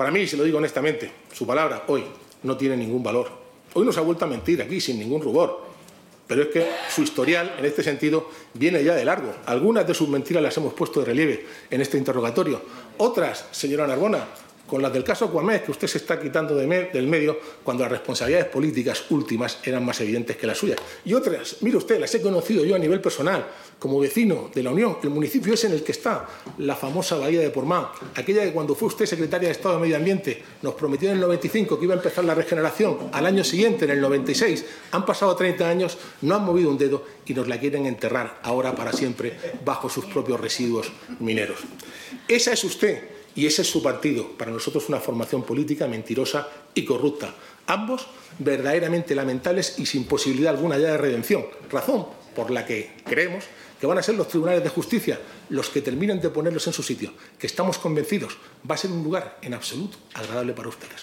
Para mí, se lo digo honestamente, su palabra hoy no tiene ningún valor. Hoy nos ha vuelto a mentir aquí sin ningún rubor. Pero es que su historial, en este sentido, viene ya de largo. Algunas de sus mentiras las hemos puesto de relieve en este interrogatorio. Otras, señora Narbona, con las del caso Cuamés, que usted se está quitando del medio cuando las responsabilidades políticas últimas eran más evidentes que las suyas. Y otras, mire usted, las he conocido yo a nivel personal, como vecino de la Unión, el municipio es en el que está la famosa Bahía de Portmán, aquella que cuando fue usted secretaria de Estado de Medio Ambiente nos prometió en el 95 que iba a empezar la regeneración, al año siguiente, en el 96, han pasado 30 años, no han movido un dedo y nos la quieren enterrar ahora para siempre bajo sus propios residuos mineros. Esa es usted. Y ese es su partido, para nosotros una formación política mentirosa y corrupta. Ambos verdaderamente lamentables y sin posibilidad alguna ya de redención. Razón por la que creemos que van a ser los tribunales de justicia los que terminen de ponerlos en su sitio, que estamos convencidos va a ser un lugar en absoluto agradable para ustedes.